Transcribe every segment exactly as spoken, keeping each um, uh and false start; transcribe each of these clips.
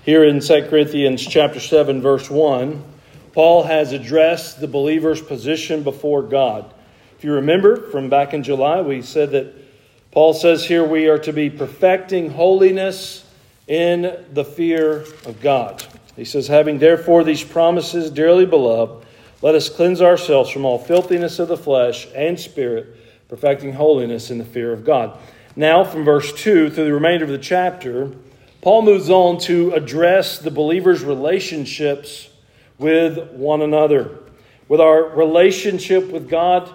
Here in Second Corinthians chapter seven, verse one, Paul has addressed the believer's position before God. If you remember from back in July, we said that Paul says here we are to be perfecting holiness in the fear of God. He says, having therefore these promises, dearly beloved, let us cleanse ourselves from all filthiness of the flesh and spirit, perfecting holiness in the fear of God. Now, from verse two through the remainder of the chapter, Paul moves on to address the believer's relationships with one another. With our relationship with God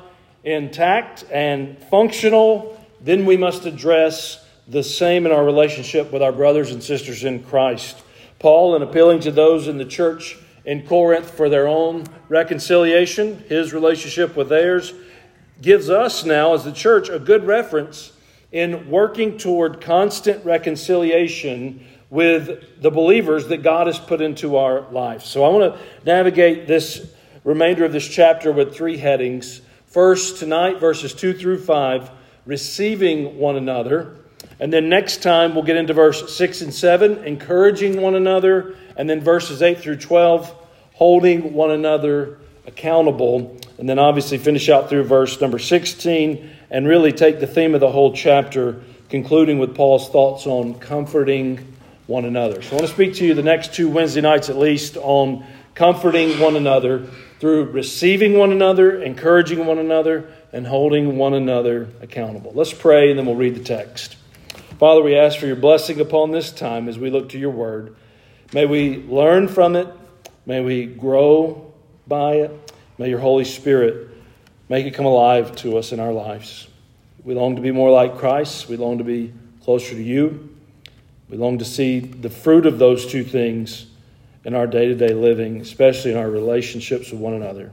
intact and functional, then we must address the same in our relationship with our brothers and sisters in Christ. Paul, in appealing to those in the church in Corinth for their own reconciliation, his relationship with theirs, gives us now as the church a good reference in working toward constant reconciliation with the believers that God has put into our lives. So I want to navigate this remainder of this chapter with three headings. First, tonight, verses two through five, receiving one another. And then next time, we'll get into verse six and seven, encouraging one another. And then verses eight through twelve, holding one another accountable. And then obviously finish out through verse number sixteen and really take the theme of the whole chapter, concluding with Paul's thoughts on comforting one another. So I want to speak to you the next two Wednesday nights at least on comforting one another through receiving one another, encouraging one another, and holding one another accountable. Let's pray and then we'll read the text. Father, we ask for your blessing upon this time as we look to your word. May we learn from it. May we grow by it. May your Holy Spirit make it come alive to us in our lives. We long to be more like Christ. We long to be closer to you. We long to see the fruit of those two things in our day-to-day living, especially in our relationships with one another.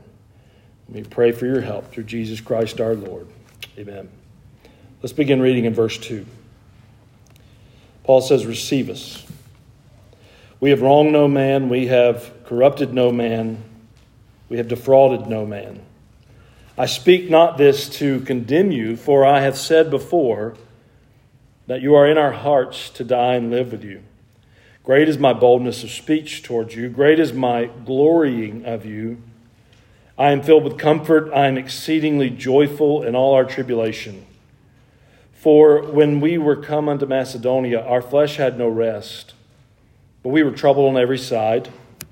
We pray for your help through Jesus Christ our Lord. Amen. Let's begin reading in verse two. Paul says, receive us. We have wronged no man. We have corrupted no man. We have defrauded no man. I speak not this to condemn you, for I have said before that you are in our hearts to die and live with you. Great is my boldness of speech towards you. Great is my glorying of you. I am filled with comfort. I am exceedingly joyful in all our tribulation. For when we were come unto Macedonia, our flesh had no rest, but we were troubled on every side.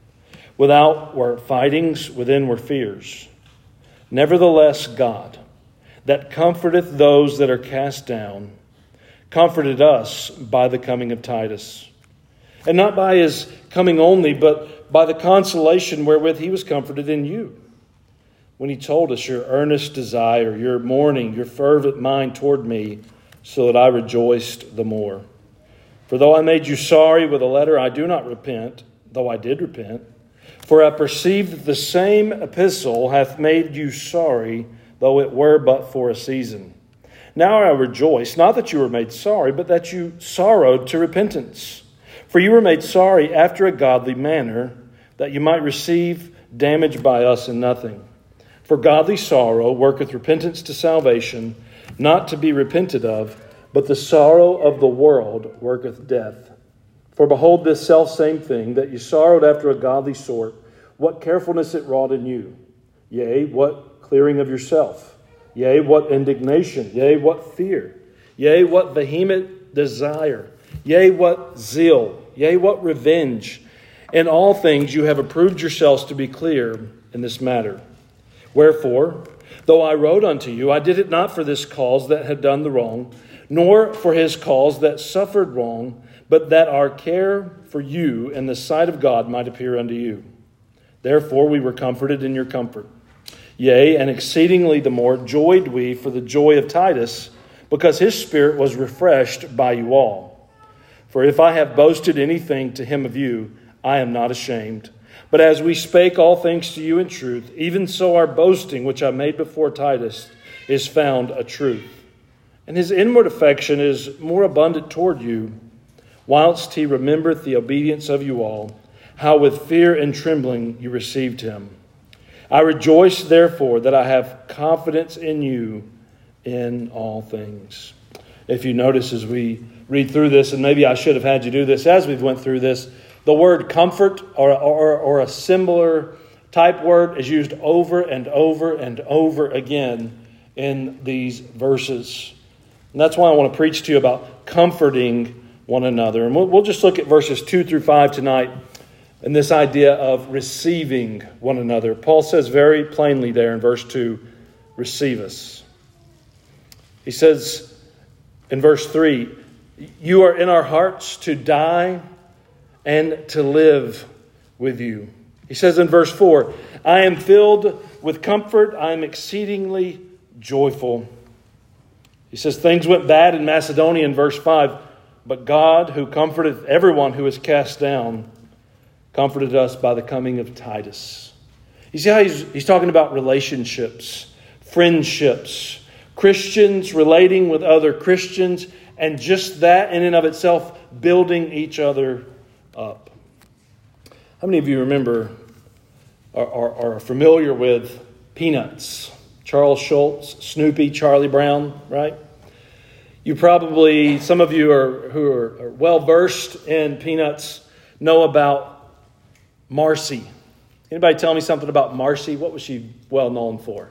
Without were fightings, within were fears. Nevertheless, God, that comforteth those that are cast down, comforted us by the coming of Titus. And not by his coming only, but by the consolation wherewith he was comforted in you, when he told us your earnest desire, your mourning, your fervent mind toward me, so that I rejoiced the more. For though I made you sorry with a letter, I do not repent, though I did repent. For I perceive that the same epistle hath made you sorry, though it were but for a season. Now I rejoice, not that you were made sorry, but that you sorrowed to repentance. For you were made sorry after a godly manner, that you might receive damage by us in nothing. For godly sorrow worketh repentance to salvation, not to be repented of, but the sorrow of the world worketh death. For behold, this selfsame thing, that you sorrowed after a godly sort, what carefulness it wrought in you. Yea, what clearing of yourself. Yea, what indignation. Yea, what fear. Yea, what vehement desire. Yea, what zeal. Yea, what revenge. In all things you have approved yourselves to be clear in this matter. Wherefore, though I wrote unto you, I did it not for this cause that had done the wrong, nor for his cause that suffered wrong, but that our care for you in the sight of God might appear unto you. Therefore we were comforted in your comfort. Yea, and exceedingly the more joyed we for the joy of Titus, because his spirit was refreshed by you all. For if I have boasted anything to him of you, I am not ashamed. But as we spake all things to you in truth, even so our boasting, which I made before Titus, is found a truth. And his inward affection is more abundant toward you, whilst he remembereth the obedience of you all, how with fear and trembling you received him. I rejoice, therefore, that I have confidence in you in all things. If you notice as we read through this, and maybe I should have had you do this as we went through this, The word comfort or, or, or a similar type word is used over and over and over again in these verses. And that's why I want to preach to you about comforting one another. And we'll, we'll just look at verses two through five tonight and this idea of receiving one another. Paul says very plainly there in verse two, receive us. He says in verse three, you are in our hearts to die and to live with you. He says in verse four, I am filled with comfort. I am exceedingly joyful. He says things went bad in Macedonia in verse five, but God, who comforteth everyone who is cast down, comforted us by the coming of Titus. You see how he's, he's talking about relationships, friendships, Christians relating with other Christians, and just that in and of itself building each other up. How many of you remember or are, are familiar with Peanuts? Charles Schultz, Snoopy, Charlie Brown, right? You probably, some of you are who are, are well versed in Peanuts know about Marcy. Anybody tell me something about Marcy? What was she well known for?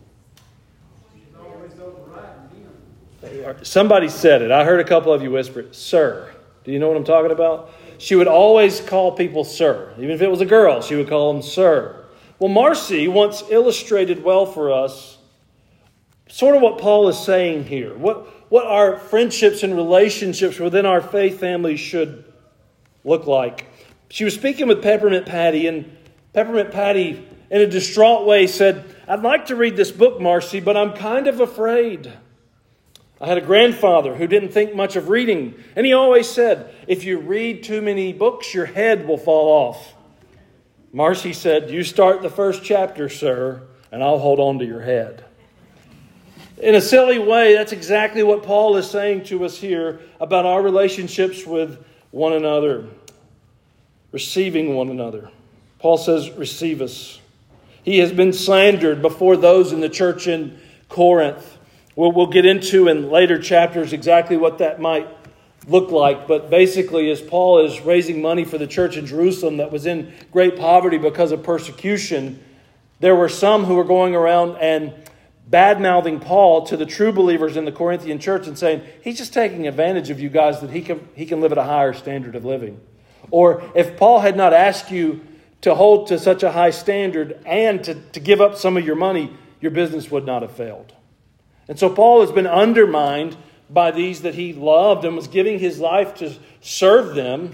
Somebody said it. I heard a couple of you whisper it. Sir. Do you know what I'm talking about? She would always call people sir. Even if it was a girl, she would call them sir. Well, Marcy once illustrated well for us sort of what Paul is saying here. What, what our friendships and relationships within our faith family should look like. She was speaking with Peppermint Patty, and Peppermint Patty, in a distraught way, said, I'd like to read this book, Marcy, but I'm kind of afraid. I had a grandfather who didn't think much of reading, and he always said, if you read too many books, your head will fall off. Marcy said, you start the first chapter, sir, and I'll hold on to your head. In a silly way, that's exactly what Paul is saying to us here about our relationships with one another. Receiving one another. Paul says, receive us. He has been slandered before those in the church in Corinth. We'll, we'll get into in later chapters exactly what that might look like. But basically, as Paul is raising money for the church in Jerusalem that was in great poverty because of persecution, there were some who were going around and bad-mouthing Paul to the true believers in the Corinthian church and saying, he's just taking advantage of you guys that he can, he can live at a higher standard of living. Or if Paul had not asked you to hold to such a high standard and to, to give up some of your money, your business would not have failed. And so Paul has been undermined by these that he loved and was giving his life to serve them.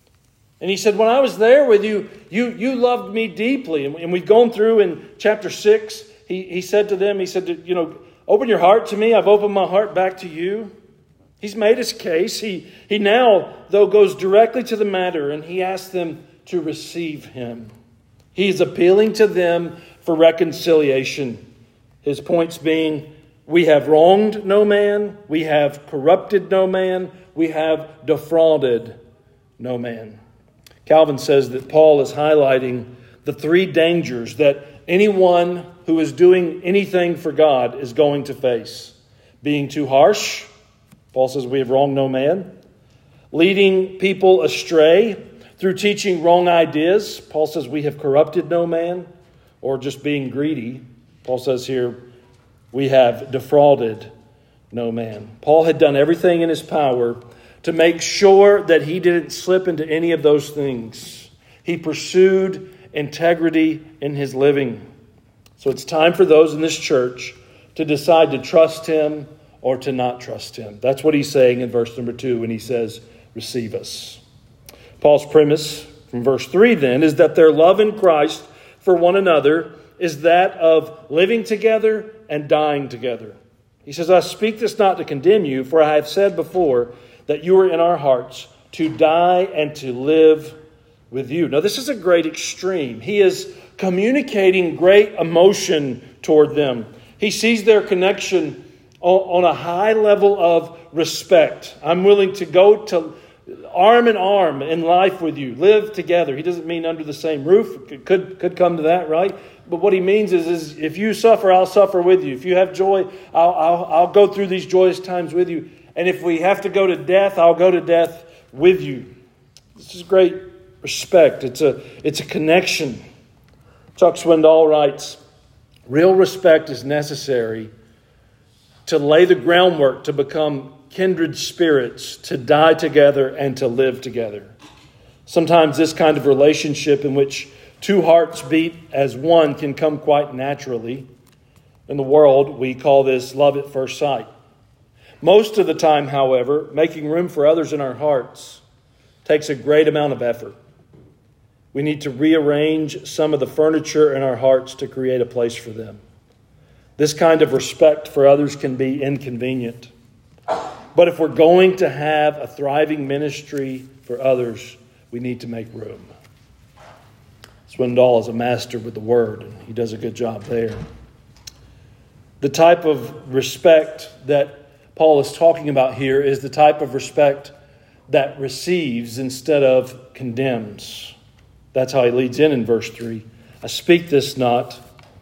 And he said, when I was there with you, you, you loved me deeply. And, and we've gone through in chapter six, he, he said to them, he said, you know, open your heart to me. I've opened my heart back to you. He's made his case. He, he now, though, goes directly to the matter, and he asks them to receive him. He's appealing to them for reconciliation. His points being, we have wronged no man, we have corrupted no man, we have defrauded no man. Calvin says that Paul is highlighting the three dangers that anyone who is doing anything for God is going to face. Being too harsh. Paul says we have wronged no man. Leading people astray through teaching wrong ideas. Paul says we have corrupted no man. Or just being greedy. Paul says here we have defrauded no man. Paul had done everything in his power to make sure that he didn't slip into any of those things. He pursued integrity in his living. So it's time for those in this church to decide to trust him or to not trust him. That's what he's saying in verse number two when he says, receive us. Paul's premise from verse three then is that their love in Christ for one another is that of living together and dying together. He says, I speak this not to condemn you, for I have said before that you are in our hearts to die and to live with you. Now this is a great extreme. He is communicating great emotion toward them. He sees their connection on a high level of respect. I'm willing to go to arm in arm in life with you, live together. He doesn't mean under the same roof. It could, could come to that, right? But what he means is, is if you suffer, I'll suffer with you. If you have joy, I'll, I'll, I'll go through these joyous times with you. And if we have to go to death, I'll go to death with you. This is great Respect. It's a, it's a connection. Chuck Swindoll writes, real respect is necessary to lay the groundwork to become kindred spirits, to die together and to live together. Sometimes this kind of relationship in which two hearts beat as one can come quite naturally. In the world, we call this love at first sight. Most of the time, however, making room for others in our hearts takes a great amount of effort. We need to rearrange some of the furniture in our hearts to create a place for them. This kind of respect for others can be inconvenient. But if we're going to have a thriving ministry for others, we need to make room. Swindoll is a master with the word, and he does a good job there. The type of respect that Paul is talking about here is the type of respect that receives instead of condemns. That's how he leads in in verse three. I speak this not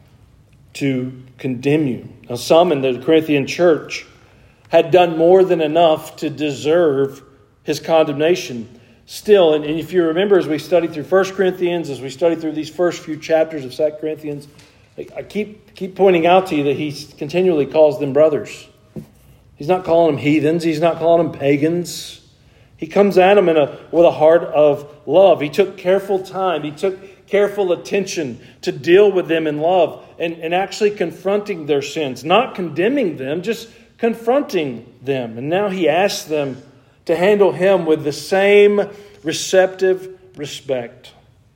to condemn you. Now, some in the Corinthian church had done more than enough to deserve his condemnation. Still, and if you remember, as we studied through First Corinthians, as we studied through these first few chapters of Second Corinthians, I keep keep pointing out to you that he continually calls them brothers. He's not calling them heathens. He's not calling them pagans. He comes at them in a, with a heart of love. He took careful time. He took careful attention to deal with them in love and, and actually confronting their sins. Not condemning them, just confronting them. And now he asks them to handle him with the same receptive respect.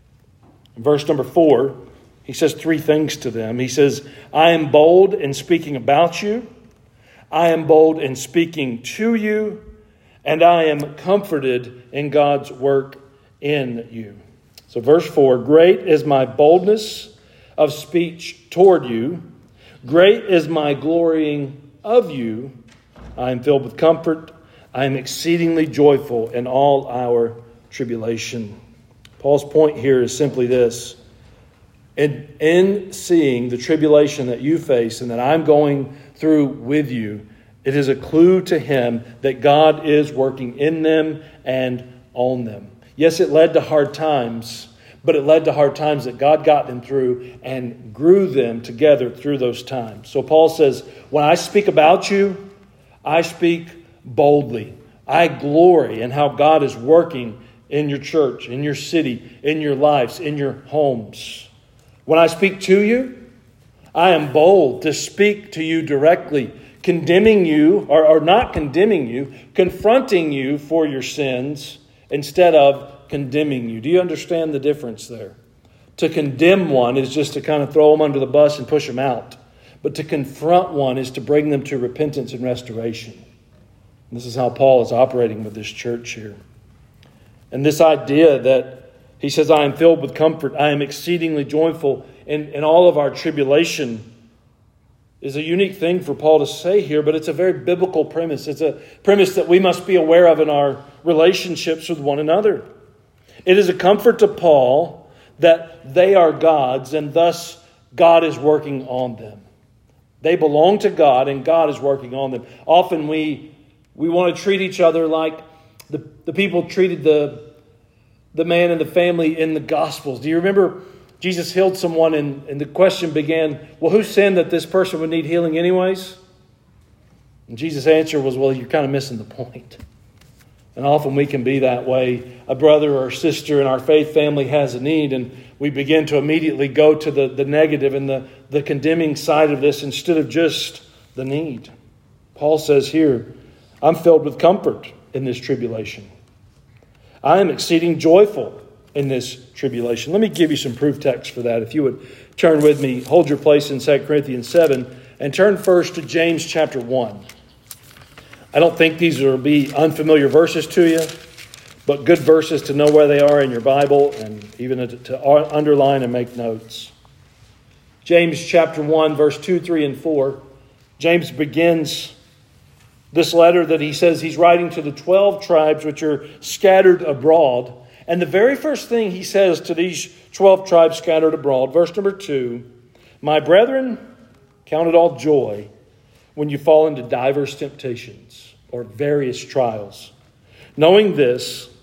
In verse number four, he says three things to them. He says, I am bold in speaking about you. I am bold in speaking to you. And I am comforted in God's work in you. So verse four, great is my boldness of speech toward you. Great is my glorying of you. I am filled with comfort. I am exceedingly joyful in all our tribulation. Paul's point here is simply this. In, in seeing the tribulation that you face and that I'm going through with you, it is a clue to him that God is working in them and on them. Yes, it led to hard times, but it led to hard times that God got them through and grew them together through those times. So Paul says, when I speak about you, I speak boldly. I glory in how God is working in your church, in your city, in your lives, in your homes. When I speak to you, I am bold to speak to you directly, condemning you, or, or not condemning you, confronting you for your sins instead of condemning you. Do you understand the difference there? To condemn one is just to kind of throw them under the bus and push them out. But to confront one is to bring them to repentance and restoration. And this is how Paul is operating with this church here. And this idea that he says, I am filled with comfort, I am exceedingly joyful in, in all of our tribulation, is a unique thing for Paul to say here, but it's a very biblical premise. It's a premise that we must be aware of in our relationships with one another. It is a comfort to Paul that they are God's and thus God is working on them. They belong to God and God is working on them. Often we we want to treat each other like the, the people treated the, the man and the family in the Gospels. Do you remember Jesus healed someone and, and the question began, well, who sinned that this person would need healing anyways? And Jesus' answer was, well, you're kind of missing the point. And often we can be that way. A brother or sister in our faith family has a need and we begin to immediately go to the, the negative and the, the condemning side of this instead of just the need. Paul says here, I'm filled with comfort in this tribulation. I am exceeding joyful in this tribulation. Let me give you some proof text for that. If you would turn with me, hold your place in Second Corinthians seven, and turn first to James chapter one. I don't think these will be unfamiliar verses to you, but good verses to know where they are in your Bible and even to, to underline and make notes. James chapter one, verse two, three, and four. James begins this letter that he says he's writing to the twelve tribes which are scattered abroad. And the very first thing he says to these twelve tribes scattered abroad, verse number two, my brethren, count it all joy when you fall into diverse temptations or various trials, knowing this,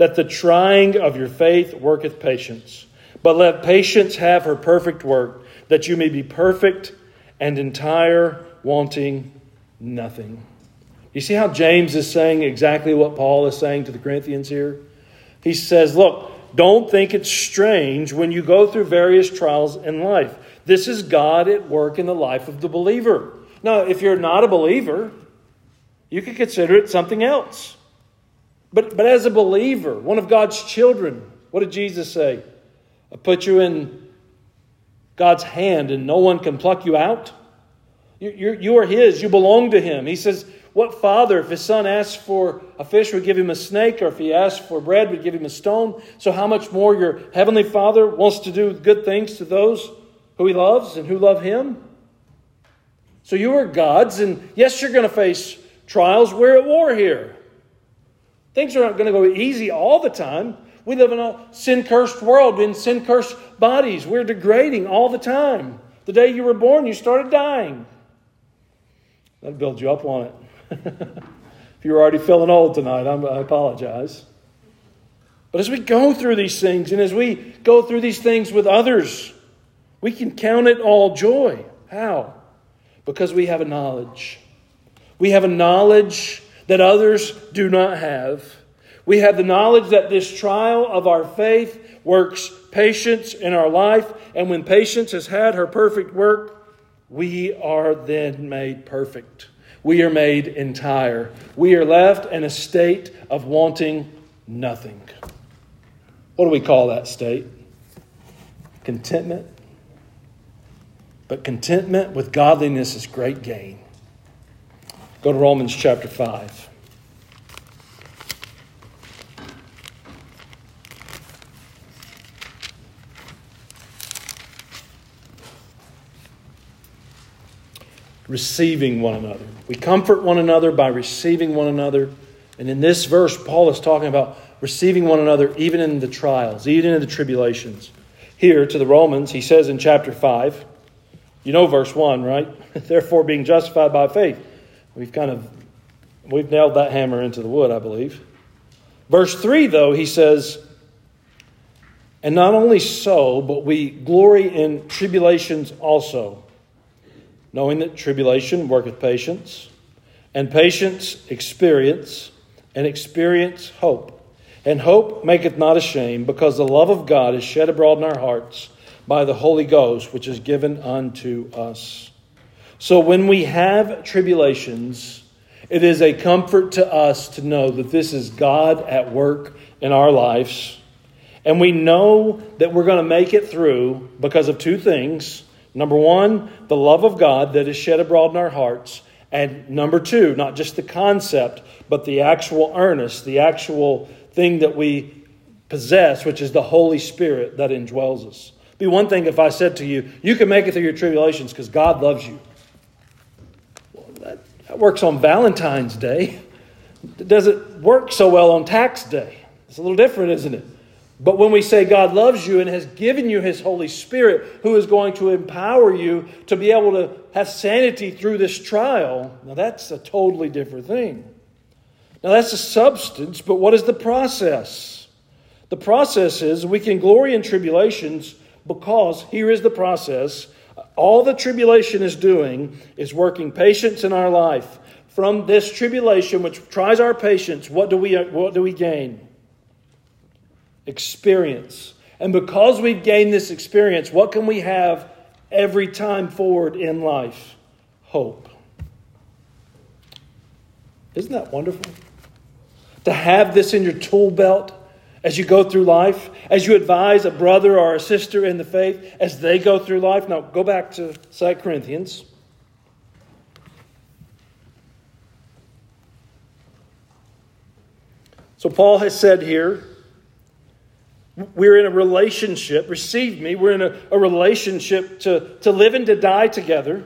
that the trying of your faith worketh patience. But let patience have her perfect work, that you may be perfect and entire, wanting nothing. You see how James is saying exactly what Paul is saying to the Corinthians here? He says, look, don't think it's strange when you go through various trials in life. This is God at work in the life of the believer. Now, if you're not a believer, you could consider it something else. But, but as a believer, one of God's children, what did Jesus say? I put you in God's hand and no one can pluck you out. You, you, you are His. You belong to Him. He says, what father, if his son asks for a fish, would give him a snake, or if he asked for bread, would give him a stone? So how much more your heavenly Father wants to do good things to those who He loves and who love Him? So you are God's, and yes, you're going to face trials. We're at war here. Things aren't going to go easy all the time. We live in a sin-cursed world, in sin-cursed bodies. We're degrading all the time. The day you were born, you started dying. That'll build you up on it. If you're already feeling old tonight, I'm, I apologize. But as we go through these things, and as we go through these things with others, we can count it all joy. How? Because we have a knowledge. We have a knowledge that others do not have. We have the knowledge that this trial of our faith works patience in our life. And when patience has had her perfect work, we are then made perfect. We are made entire. We are left in a state of wanting nothing. What do we call that state? Contentment. But contentment with godliness is great gain. Go to Romans chapter five. Receiving one another. We comfort one another by receiving one another. And in this verse, Paul is talking about receiving one another even in the trials, even in the tribulations. Here to the Romans, he says in chapter five, you know verse one, right? Therefore, being justified by faith. We've kind of, we've nailed that hammer into the wood, I believe. Verse three, though, he says, and not only so, but we glory in tribulations also, knowing that tribulation worketh patience, and patience experience, and experience hope. And hope maketh not ashamed, because the love of God is shed abroad in our hearts by the Holy Ghost, which is given unto us. So when we have tribulations, it is a comfort to us to know that this is God at work in our lives. And we know that we're going to make it through because of two things. Number one, the love of God that is shed abroad in our hearts. And number two, not just the concept, but the actual earnest, the actual thing that we possess, which is the Holy Spirit that indwells us. It'd be one thing if I said to you, you can make it through your tribulations because God loves you. Well, that, that works on Valentine's Day. It doesn't work so well on tax day. It's a little different, isn't it? But when we say God loves you and has given you His Holy Spirit, who is going to empower you to be able to have sanity through this trial, now that's a totally different thing. Now that's the substance, but what is the process? The process is we can glory in tribulations because, here is the process, all the tribulation is doing is working patience in our life. From this tribulation, which tries our patience, what do we, what do we gain? Experience. And because we've gained this experience, what can we have every time forward in life? Hope. Isn't that wonderful? To have this in your tool belt as you go through life, as you advise a brother or a sister in the faith as they go through life. Now, go back to Second Corinthians. So Paul has said here, we're in a relationship, receive me, we're in a, a relationship to, to live and to die together.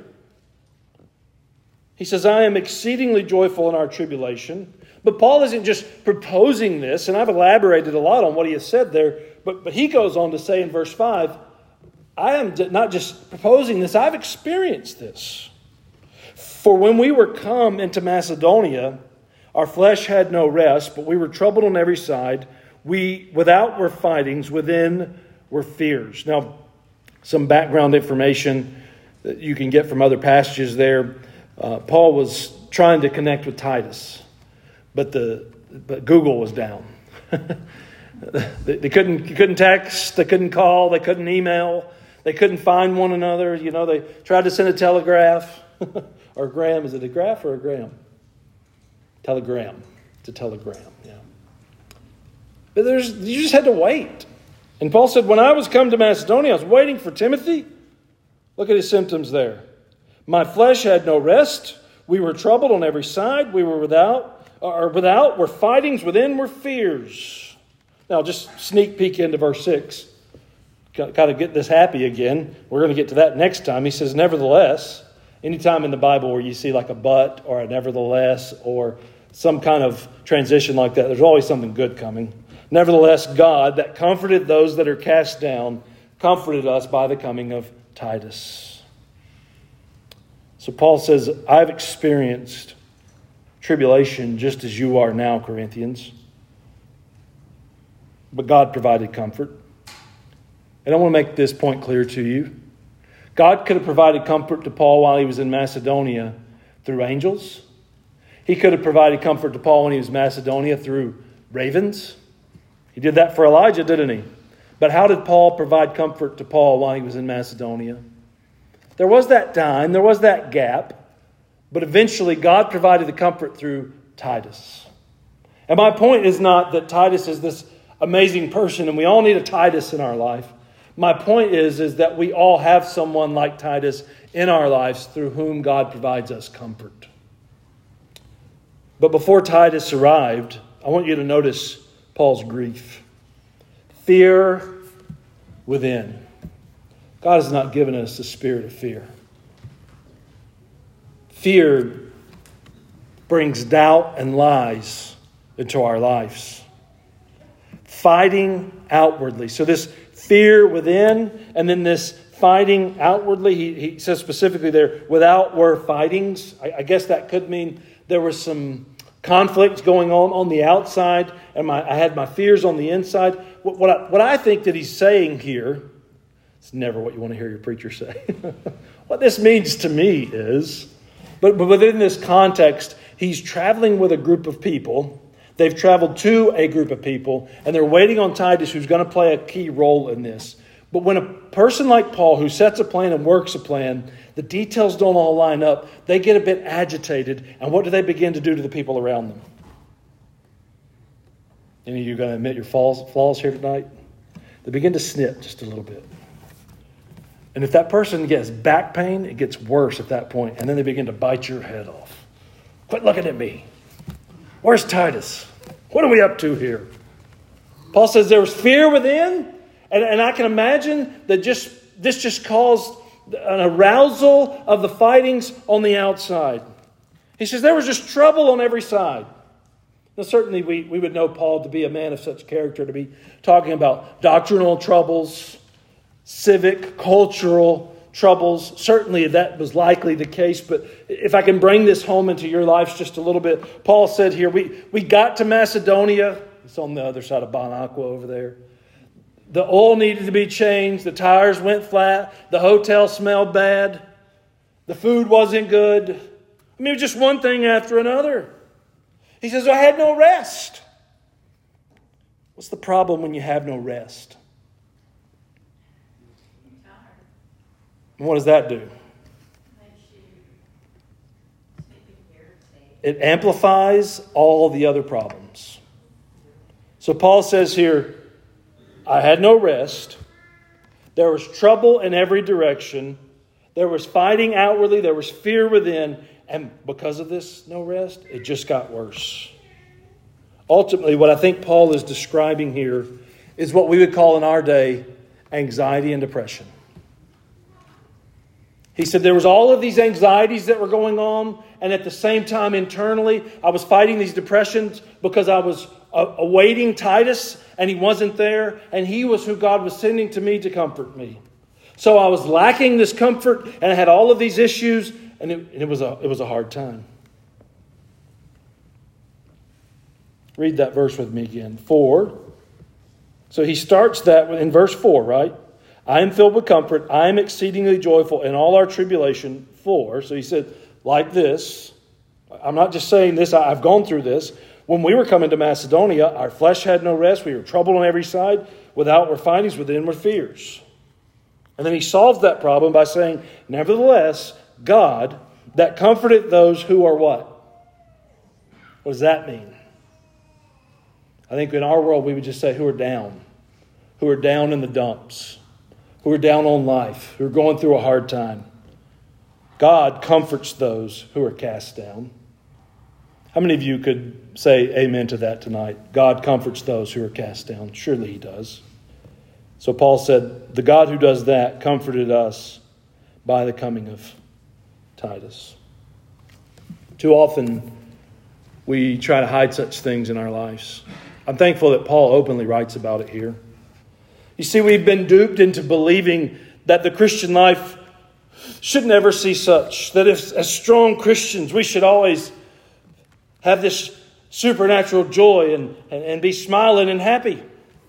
He says, I am exceedingly joyful in our tribulation. But Paul isn't just proposing this, and I've elaborated a lot on what he has said there, but, but he goes on to say in verse five, I am not just proposing this, I've experienced this. For when we were come into Macedonia, our flesh had no rest, but we were troubled on every side. We without were fightings, within were fears. Now, some background information that you can get from other passages there. Uh, Paul was trying to connect with Titus, but the but Google was down. they, they couldn't couldn't text, they couldn't call, they couldn't email, they couldn't find one another. You know, they tried to send a telegraph or a gram. Is it a graph or a gram? Telegram. It's a telegram. Yeah. But there's you just had to wait. And Paul said, when I was come to Macedonia, I was waiting for Timothy. Look at his symptoms there. My flesh had no rest. We were troubled on every side. We were without, or without were fightings, within were fears. Now, just sneak peek into verse six. Got to get this happy again. We're going to get to that next time. He says, nevertheless, anytime in the Bible where you see like a but or a nevertheless or some kind of transition like that, there's always something good coming. Nevertheless, God, that comforted those that are cast down, comforted us by the coming of Titus. So Paul says, I've experienced tribulation just as you are now, Corinthians. But God provided comfort. And I want to make this point clear to you. God could have provided comfort to Paul while he was in Macedonia through angels. He could have provided comfort to Paul when he was in Macedonia through ravens. He did that for Elijah, didn't he? But how did Paul provide comfort to Paul while he was in Macedonia? There was that time, there was that gap, but eventually God provided the comfort through Titus. And my point is not that Titus is this amazing person and we all need a Titus in our life. My point is, is that we all have someone like Titus in our lives through whom God provides us comfort. But before Titus arrived, I want you to notice Paul's grief. Fear within. God has not given us the spirit of fear. Fear brings doubt and lies into our lives. Fighting outwardly. So this fear within and then this fighting outwardly. He, he says specifically there, without were fightings. I, I guess that could mean there was some conflict going on on the outside, and my, I had my fears on the inside. What, what, I, what I think that he's saying here, it's never what you want to hear your preacher say. What this means to me is, but, but within this context, he's traveling with a group of people. They've traveled to a group of people, and they're waiting on Titus, who's going to play a key role in this. But when a person like Paul, who sets a plan and works a plan, the details don't all line up, they get a bit agitated. And what do they begin to do to the people around them? Any of you going to admit your flaws, flaws here tonight? They begin to snip just a little bit. And if that person gets back pain, it gets worse at that point. And then they begin to bite your head off. Quit looking at me. Where's Titus? What are we up to here? Paul says there was fear within. And, and I can imagine that just this just caused an arousal of the fightings on the outside. He says there was just trouble on every side. Now certainly we, we would know Paul to be a man of such character, to be talking about doctrinal troubles, civic, cultural troubles. Certainly that was likely the case. But if I can bring this home into your lives just a little bit, Paul said here, we, we got to Macedonia. It's on the other side of Bon Aqua over there. The oil needed to be changed. The tires went flat. The hotel smelled bad. The food wasn't good. I mean, it was just one thing after another. He says, I had no rest. What's the problem when you have no rest? And what does that do? It amplifies all the other problems. So Paul says here, I had no rest. There was trouble in every direction. There was fighting outwardly. There was fear within. And because of this no rest, it just got worse. Ultimately, what I think Paul is describing here is what we would call in our day anxiety and depression. He said there was all of these anxieties that were going on, and at the same time internally, I was fighting these depressions because I was awaiting Titus, and he wasn't there, and he was who God was sending to me to comfort me. So I was lacking this comfort, and I had all of these issues, and it, and it was a it was a hard time. Read that verse with me again. For So he starts that in verse four, right? I am filled with comfort. I am exceedingly joyful in all our tribulation for. So he said, like this. I'm not just saying this. I've gone through this. When we were coming to Macedonia, our flesh had no rest. We were troubled on every side. With outward findings, with inward fears. And then he solves that problem by saying, nevertheless, God, that comforted those who are what? What does that mean? I think in our world we would just say who are down. Who are down in the dumps. Who are down on life. Who are going through a hard time. God comforts those who are cast down. How many of you could say amen to that tonight? God comforts those who are cast down. Surely he does. So Paul said, the God who does that comforted us by the coming of Titus. Too often we try to hide such things in our lives. I'm thankful that Paul openly writes about it here. You see, we've been duped into believing that the Christian life should never see such. That if, as strong Christians, we should always have this supernatural joy and, and, and be smiling and happy.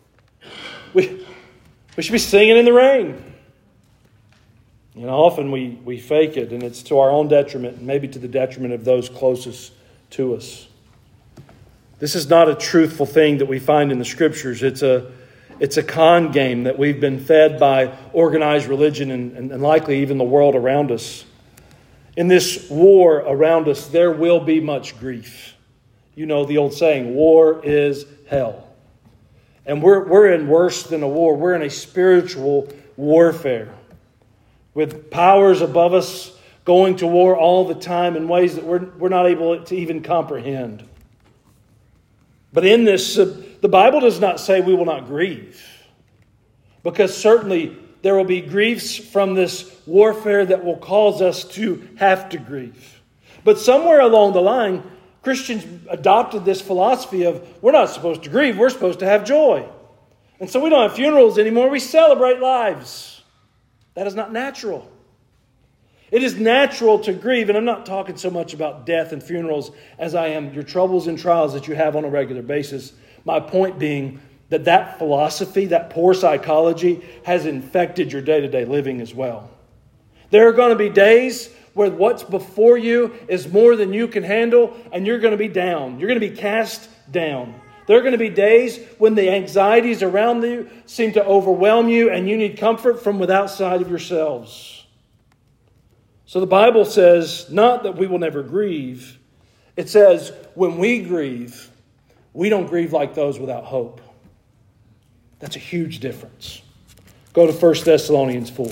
We, we should be singing in the rain. You know, often we, we fake it, and it's to our own detriment, and maybe to the detriment of those closest to us. This is not a truthful thing that we find in the Scriptures. It's a it's a con game that we've been fed by organized religion and, and, and likely even the world around us. In this war around us, there will be much grief. You know the old saying, war is hell. And we're we're in worse than a war. We're in a spiritual warfare with powers above us going to war all the time in ways that we're, we're not able to even comprehend. But in this, uh, the Bible does not say we will not grieve. Because certainly there will be griefs from this warfare that will cause us to have to grieve. But somewhere along the line, Christians adopted this philosophy of we're not supposed to grieve, we're supposed to have joy. And so we don't have funerals anymore, we celebrate lives. That is not natural. It is natural to grieve, and I'm not talking so much about death and funerals as I am your troubles and trials that you have on a regular basis. My point being that that philosophy, that poor psychology, has infected your day-to-day living as well. There are going to be days where what's before you is more than you can handle, and you're going to be down. You're going to be cast down. There are going to be days when the anxieties around you seem to overwhelm you, and you need comfort from without side of yourselves. So the Bible says not that we will never grieve. It says when we grieve, we don't grieve like those without hope. That's a huge difference. Go to First Thessalonians four.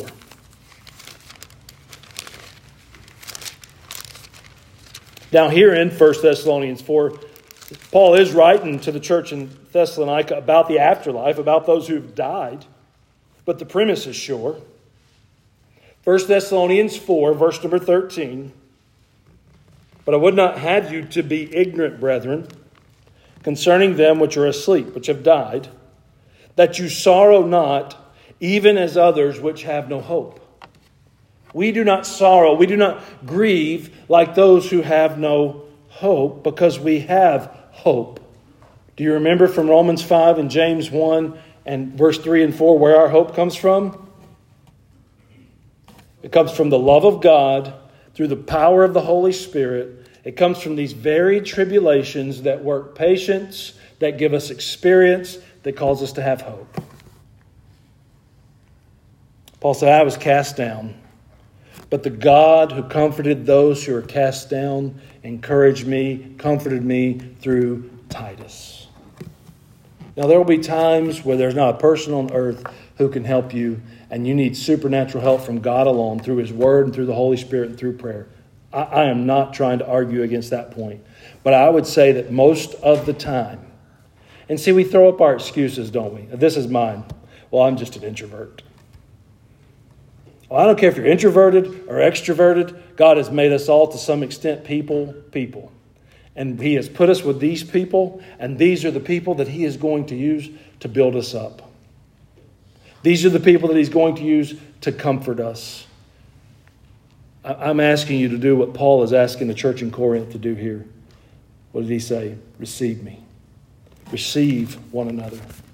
Now here in First Thessalonians four, Paul is writing to the church in Thessalonica about the afterlife, about those who've died. But the premise is sure. First Thessalonians four, verse number thirteen. But I would not have you to be ignorant, brethren, concerning them which are asleep, which have died, that you sorrow not, even as others which have no hope. We do not sorrow, we do not grieve like those who have no hope, because we have hope. Do you remember from Romans five and James one and verse three and four where our hope comes from? It comes from the love of God through the power of the Holy Spirit. It comes from these very tribulations that work patience, that give us experience, that cause us to have hope. Paul said, I was cast down, but the God who comforted those who are cast down encouraged me, comforted me through Titus. Now there will be times where there's not a person on earth who can help you, and you need supernatural help from God alone through His Word and through the Holy Spirit and through prayer. I, I am not trying to argue against that point. But I would say that most of the time, and see, we throw up our excuses, don't we? This is mine. Well, I'm just an introvert. Well, I don't care if you're introverted or extroverted. God has made us all, to some extent, people, people. And He has put us with these people, and these are the people that He is going to use to build us up. These are the people that He's going to use to comfort us. I'm asking you to do what Paul is asking the church in Corinth to do here. What did he say? Receive me. Receive one another.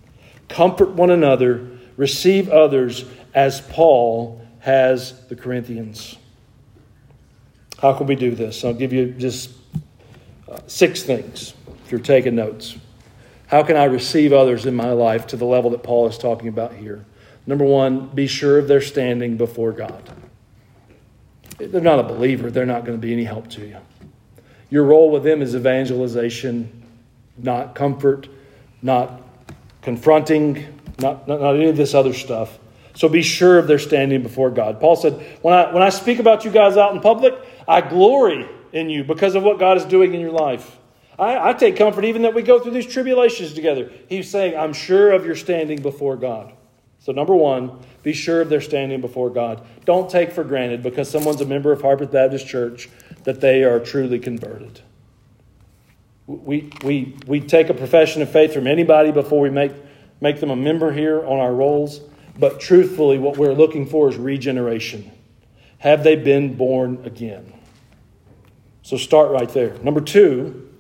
Comfort one another, receive others as Paul has the Corinthians. How can we do this? I'll give you just uh, six things if you're taking notes. How can I receive others in my life to the level that Paul is talking about here? Number one, be sure of their standing before God. If they're not a believer, they're not going to be any help to you. Your role with them is evangelization, not comfort, not confronting, not, not, not any of this other stuff. So be sure of their standing before God. Paul said, when I, when I speak about you guys out in public, I glory in you because of what God is doing in your life. I, I take comfort even that we go through these tribulations together. He's saying, I'm sure of your standing before God. So number one, be sure of their standing before God. Don't take for granted because someone's a member of Harpeth Baptist Church that they are truly converted. We, we, we take a profession of faith from anybody before we make, make them a member here on our rolls. But truthfully, what we're looking for is regeneration. Have they been born again? So start right there. Number two,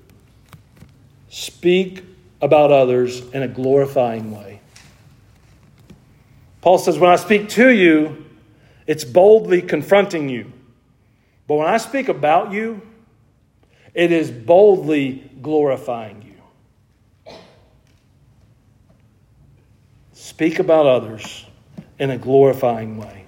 speak about others in a glorifying way. Paul says, when I speak to you, it's boldly confronting you. But when I speak about you, it is boldly glorifying you. Speak about others in a glorifying way.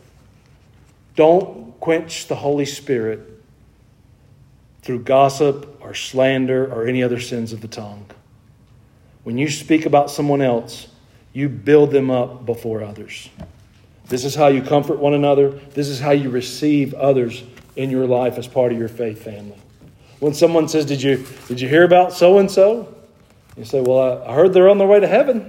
Don't quench the Holy Spirit through gossip or slander or any other sins of the tongue. When you speak about someone else, you build them up before others. This is how you comfort one another. This is how you receive others in your life as part of your faith family. When someone says, did you, did you hear about so-and-so? You say, well, I, I heard they're on their way to heaven.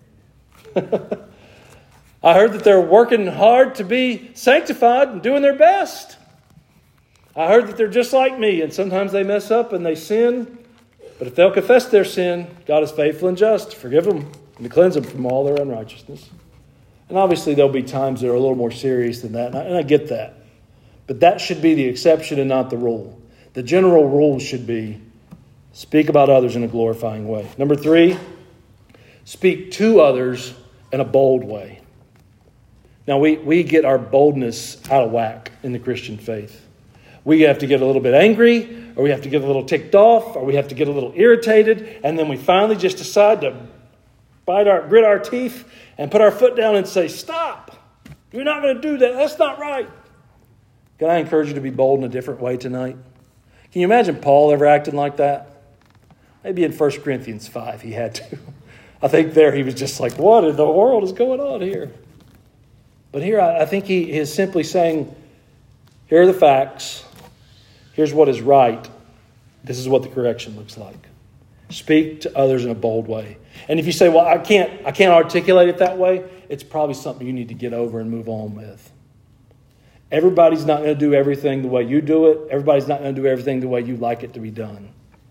I heard that they're working hard to be sanctified and doing their best. I heard that they're just like me, and sometimes they mess up and they sin. But if they'll confess their sin, God is faithful and just to forgive them and to cleanse them from all their unrighteousness. And obviously there'll be times that are a little more serious than that, and I, and I get that. But that should be the exception and not the rule. The general rule should be speak about others in a glorifying way. Number three, speak to others in a bold way. Now, we, we get our boldness out of whack in the Christian faith. We have to get a little bit angry, or we have to get a little ticked off, or we have to get a little irritated, and then we finally just decide to bite our, grit our teeth and put our foot down and say, stop. You're not going to do that. That's not right. Can I encourage you to be bold in a different way tonight? Can you imagine Paul ever acting like that? Maybe in First Corinthians five he had to. I think there he was just like, what in the world is going on here? But here I think he is simply saying, here are the facts. Here's what is right. This is what the correction looks like. Speak to others in a bold way. And if you say, well, I can't, I can't articulate it that way, it's probably something you need to get over and move on with. Everybody's not going to do everything the way you do it. Everybody's not going to do everything the way you like it to be done.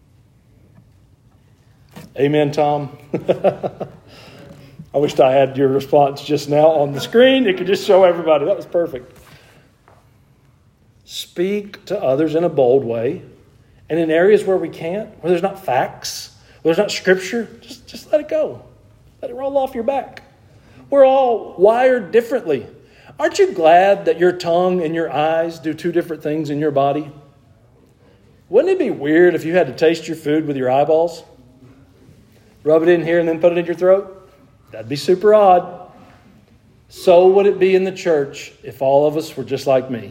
Amen, Tom? I wished I had your response just now on the screen. It could just show everybody. That was perfect. Speak to others in a bold way. And in areas where we can't, where there's not facts, where there's not scripture, just, just let it go. Let it roll off your back. We're all wired differently. Aren't you glad that your tongue and your eyes do two different things in your body? Wouldn't it be weird if you had to taste your food with your eyeballs? Rub it in here and then put it in your throat? That'd be super odd. So would it be in the church if all of us were just like me.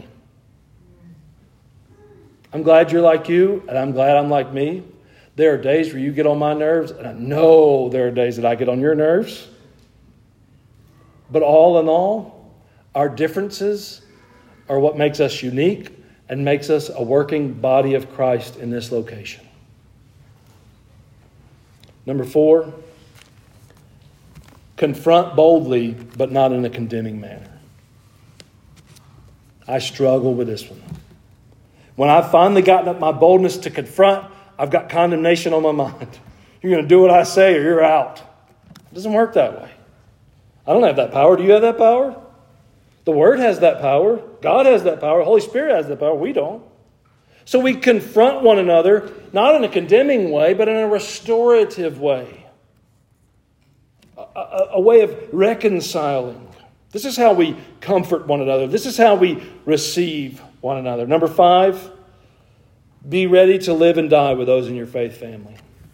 I'm glad you're like you, and I'm glad I'm like me. There are days where you get on my nerves, and I know there are days that I get on your nerves. But all in all, our differences are what makes us unique and makes us a working body of Christ in this location. Number four, confront boldly, but not in a condemning manner. I struggle with this one. When I've finally gotten up my boldness to confront, I've got condemnation on my mind. You're going to do what I say or you're out. It doesn't work that way. I don't have that power. Do you have that power? The Word has that power. God has that power. The Holy Spirit has that power. We don't. So we confront one another, not in a condemning way, but in a restorative way. a, a way of reconciling. This is how we comfort one another. This is how we receive one another. Number five, be ready to live and die with those in your faith family.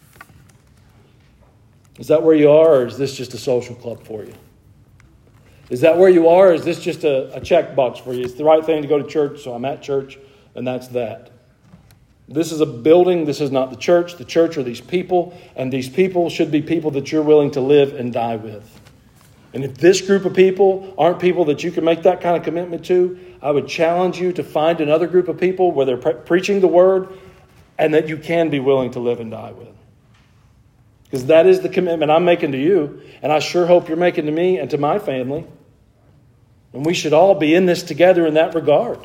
Is that where you are, or is this just a social club for you? Is that where you are, or is this just a, a checkbox for you? It's the right thing to go to church, so I'm at church, and that's that. This is a building. This is not the church. The church are these people, and these people should be people that you're willing to live and die with. And if this group of people aren't people that you can make that kind of commitment to, I would challenge you to find another group of people where they're pre- preaching the word and that you can be willing to live and die with. Because that is the commitment I'm making to you, and I sure hope you're making to me and to my family. And we should all be in this together in that regard.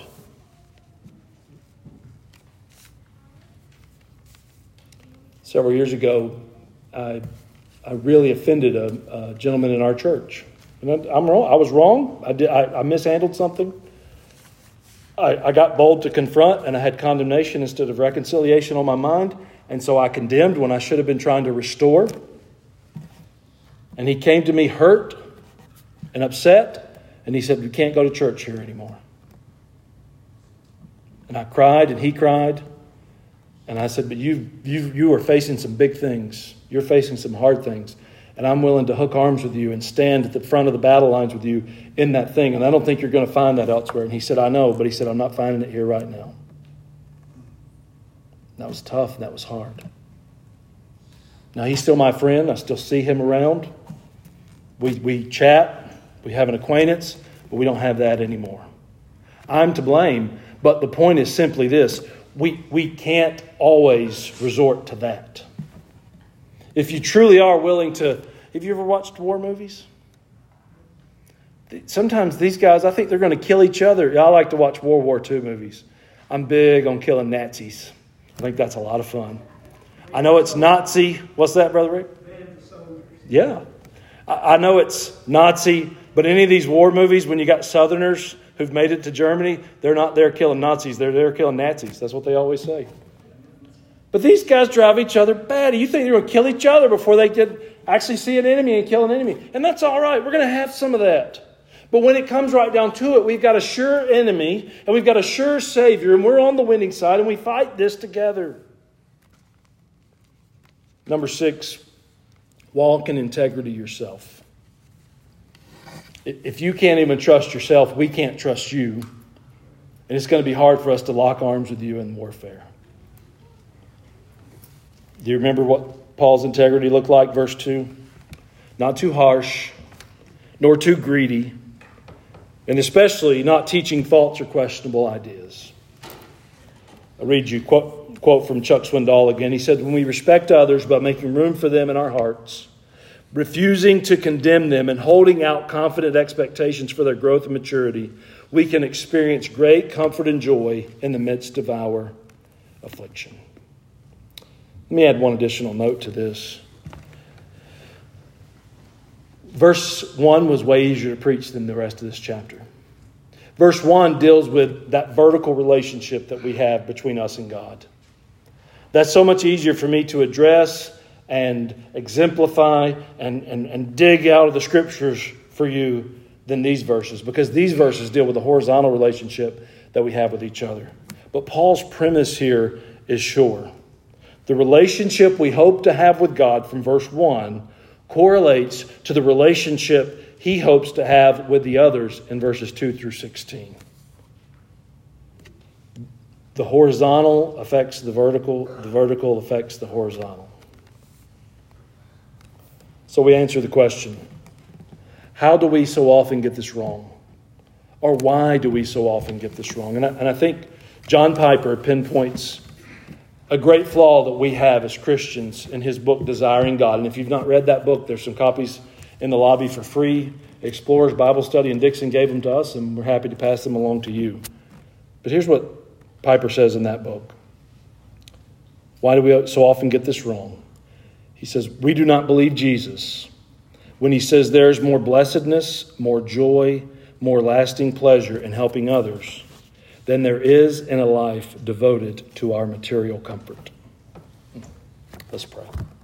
Several years ago, I I really offended a, a gentleman in our church. And I, I'm wrong. I was wrong. I did. I, I mishandled something. I, I got bold to confront, and I had condemnation instead of reconciliation on my mind. And so I condemned when I should have been trying to restore. And he came to me hurt and upset, and he said, "We can't go to church here anymore." And I cried, and he cried. And I said, "But you, you, you are facing some big things. You're facing some hard things. And I'm willing to hook arms with you and stand at the front of the battle lines with you in that thing. And I don't think you're going to find that elsewhere." And he said, "I know." But he said, "I'm not finding it here right now." And that was tough. And that was hard. Now, he's still my friend. I still see him around. We, we chat. We have an acquaintance. But we don't have that anymore. I'm to blame. But the point is simply this. We, we can't always resort to that. If you truly are willing to... Have you ever watched war movies? Sometimes these guys, I think they're going to kill each other. I like to watch World War Two movies. I'm big on killing Nazis. I think that's a lot of fun. I know it's Nazi. What's that, Brother Rick? Yeah. I, I know it's Nazi, but any of these war movies, when you got Southerners who've made it to Germany, they're not there killing Nazis. They're there killing Nazis. That's what they always say. But these guys drive each other bad. You think they're going to kill each other before they can actually see an enemy and kill an enemy. And that's all right. We're going to have some of that. But when it comes right down to it, we've got a sure enemy and we've got a sure Savior, and we're on the winning side, and we fight this together. Number six, walk in integrity yourself. If you can't even trust yourself, we can't trust you. And it's going to be hard for us to lock arms with you in warfare. Do you remember what Paul's integrity looked like? Verse two. Not too harsh, nor too greedy, and especially not teaching false or questionable ideas. I'll read you a quote, quote from Chuck Swindoll again. He said, "When we respect others by making room for them in our hearts, refusing to condemn them, and holding out confident expectations for their growth and maturity, we can experience great comfort and joy in the midst of our affliction." Let me add one additional note to this. Verse one was way easier to preach than the rest of this chapter. Verse one deals with that vertical relationship that we have between us and God. That's so much easier for me to address and exemplify and, and, and dig out of the scriptures for you than these verses, because these verses deal with the horizontal relationship that we have with each other. But Paul's premise here is sure. The relationship we hope to have with God from verse one correlates to the relationship he hopes to have with the others in verses two through sixteen. The horizontal affects the vertical, the vertical affects the horizontal. So we answer the question, how do we so often get this wrong? Or why do we so often get this wrong? And I, and I think John Piper pinpoints a great flaw that we have as Christians in his book, Desiring God. And if you've not read that book, there's some copies in the lobby for free. Explorers Bible Study and Dixon gave them to us, and we're happy to pass them along to you. But here's what Piper says in that book. Why do we so often get this wrong? He says, we do not believe Jesus when he says there's more blessedness, more joy, more lasting pleasure in helping others than there is in a life devoted to our material comfort. Let's pray.